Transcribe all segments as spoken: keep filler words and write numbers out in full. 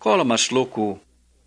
Kolmas luku.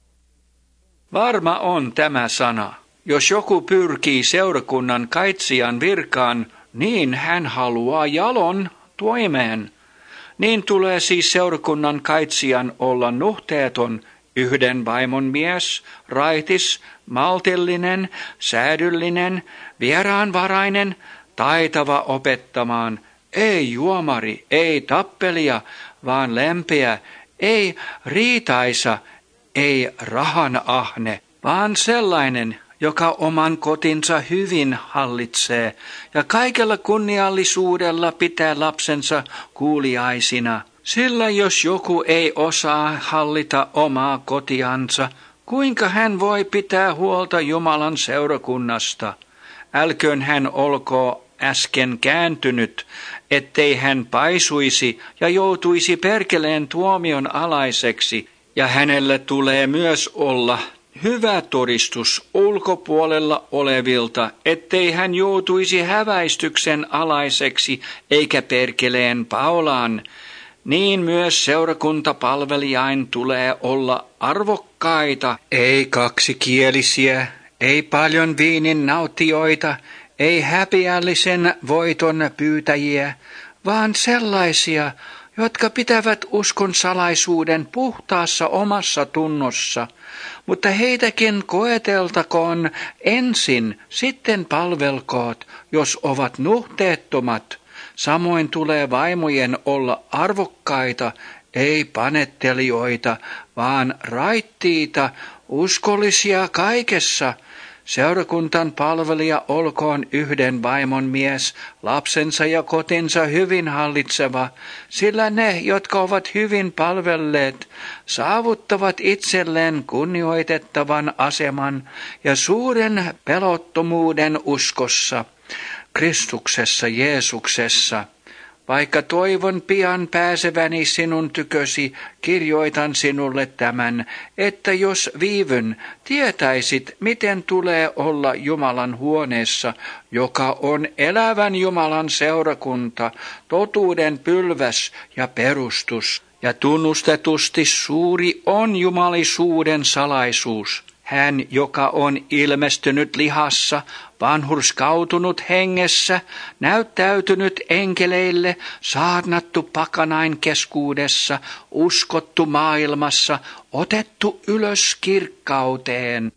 Varma on tämä sana. Jos joku pyrkii seurakunnan kaitsijan virkaan, niin hän haluaa jalon toimeen. Niin tulee siis seurakunnan kaitsijan olla nuhteeton, yhden vaimon mies, raitis, maltillinen, säädyllinen, vieraanvarainen, taitava opettamaan, ei juomari, ei tappelia, vaan lempeä, ei riitaisa, ei rahan ahne, vaan sellainen, joka oman kotinsa hyvin hallitsee ja kaikella kunniallisuudella pitää lapsensa kuuliaisina. Sillä jos joku ei osaa hallita omaa kotiansa, kuinka hän voi pitää huolta Jumalan seurakunnasta? Älköön hän olko äsken kääntynyt, ettei hän paisuisi ja joutuisi perkeleen tuomion alaiseksi, ja hänelle tulee myös olla hyvä todistus ulkopuolella olevilta, ettei hän joutuisi häväistyksen alaiseksi eikä perkeleen paulaan. Niin myös seurakuntapalvelijain tulee olla arvokkaita, ei kaksikielisiä, ei paljon viinin nauttijoita, ei häpeällisen voiton pyytäjiä, vaan sellaisia, jotka pitävät uskon salaisuuden puhtaassa omassa tunnossa, mutta heitäkin koeteltakoon ensin, sitten palvelkoot, jos ovat nuhteettomat. Samoin tulee vaimojen olla arvokkaita, ei panettelijoita, vaan raittiita, uskollisia kaikessa. Seurakuntan palvelija olkoon yhden vaimon mies, lapsensa ja kotinsa hyvin hallitseva, sillä ne, jotka ovat hyvin palvelleet, saavuttavat itselleen kunnioitettavan aseman ja suuren pelottomuuden uskossa, Kristuksessa Jeesuksessa. Vaikka toivon pian pääseväni sinun tykösi, kirjoitan sinulle tämän, että jos viivyn, tietäisit, miten tulee olla Jumalan huoneessa, joka on elävän Jumalan seurakunta, totuuden pylväs ja perustus. Ja tunnustetusti suuri on jumalisuuden salaisuus. Hän, joka on ilmestynyt lihassa, vanhurskautunut hengessä, näyttäytynyt enkeleille, saarnattu pakanain keskuudessa, uskottu maailmassa, otettu ylös kirkkauteen.